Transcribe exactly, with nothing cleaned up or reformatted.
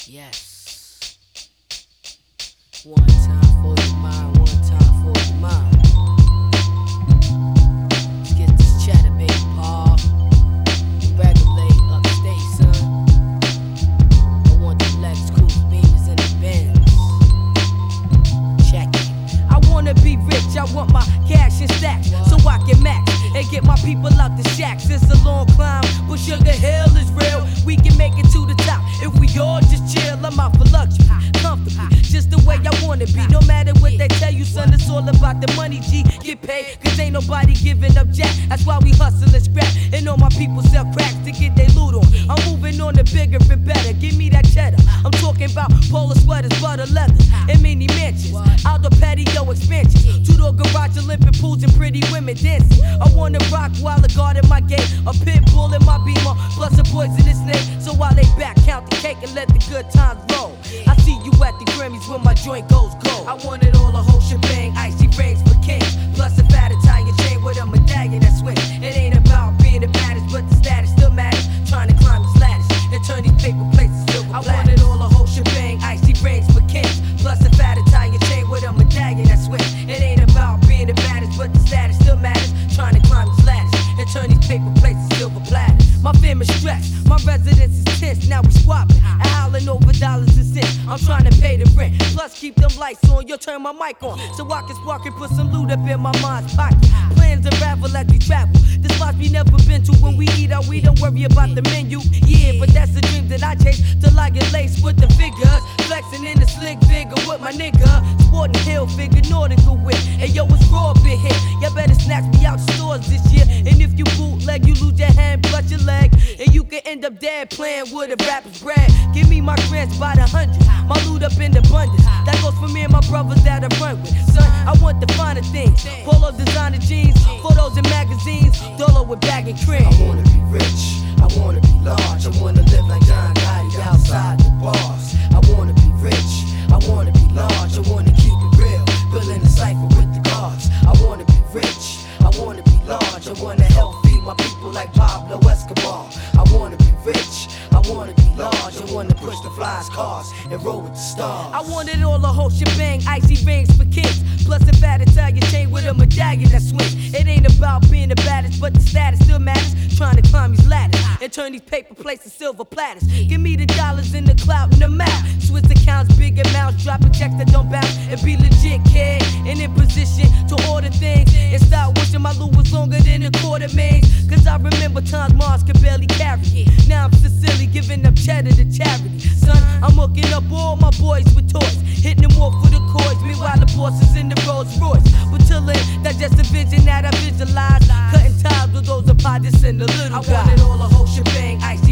Yes. One time for your mind, one time for your mind. Let's get this cheddar, baby, Paul. Regulate upstate, son. I want the Lex Cool Beamers in the Benz. Check it. I wanna be rich, I want my cash in stacks, so I can max and get my people out the shacks. It's a long climb, but Sugar Hill is real. We can make it to the top if we all just chill. I'm out for luxury, comfortably, just the way I wanna be. No matter what they tell you, son, it's all about the money, G. Get paid, cause ain't nobody giving up jack. That's why we hustle and scrap, and all my people sell cracks to get their loot on. I'm moving on to bigger and better, give me that cheddar. I'm talking about polar sweaters, butter leather, and mini mansions, outdoor patio expansions, two-door garage, Olympic pools, and pretty women dancing. I wanna rock while I guard at my gate, a pit bull in my beamer, plus a poisonous snake. So while they back, count the cake and let the good times roll. I see you at the Grammys when my joint goes gold. I want it all, a whole shebang, icy rings for kings, plus a fat Italian chain with a medallion that swings. It ain't about being the baddest, but the status still matters. Trying to climb these ladders and turn these paper plates to silver platters. I want it all, a whole shebang, icy rings for kings, plus a fat Italian chain with a medallion that swings. It ain't about being the baddest, but the status still matters. Trying to climb these ladders and turn these paper plates to silver platters. My fam is stressed, my residence is tense. Now we swapping and howling over dollars and cents. I'm trying to pay the rent, plus keep them lights on. You'll turn my mic on so I can spark and put some loot up in my mind's pocket. Plans unravel as we travel. The spots we never been to. When we eat out, we don't worry about the menu. Yeah, but that's the dream that I chase till I get laced with the figures. Flexing in the slick figure with my nigga. Sporting hill figure, nautical whip. And yo, it's raw bit hit. Y'all better snatch me out stores this year. And if you bootleg, you lose your hand, plus your leg. And you can end up dead playing with a rapper's bread. Give me my grants by the hundred, my loot up in the abundance. That goes for me and my brothers that I run with. Son, I want the finer things. Polo designer jeans, photos in magazines, Dolo with bag and cream. I wanna be rich, I wanna be large, I wanna live like John Gotti outside the bars. I wanna be rich, I wanna be large, I wanna keep it real, building a cipher with the gods. I wanna be rich, I wanna be large, I wanna help feed my people like Pablo Escobar. I wanna be rich, I wanna be large, I wanna push the flyers cars and roll with the stars. I want it all, a whole shebang, icy rings for kids, plus a fat Italian chain with a medallion that swings. It ain't about being the baddest, but the status still matters. Trying to climb these ladders and turn these paper plates to silver platters. Give me the dollars in the clout and the map. Swiss accounts, big amounts, dropping checks that don't bounce. And be legit, kid, and in position to order things. And stop wishing my loot was longer than a quarter mains. Cause I remember times Mars could barely carry it. Now I'm Sicily giving up cheddar to charity. Son, I'm hooking up all my boys with toys, hitting them off for the coins. Meanwhile the boss is in the Rolls Royce. But till then, that's just a vision that I visualize. Cutting ties with those apologists and the little guy. I want it all, a whole shebang, ice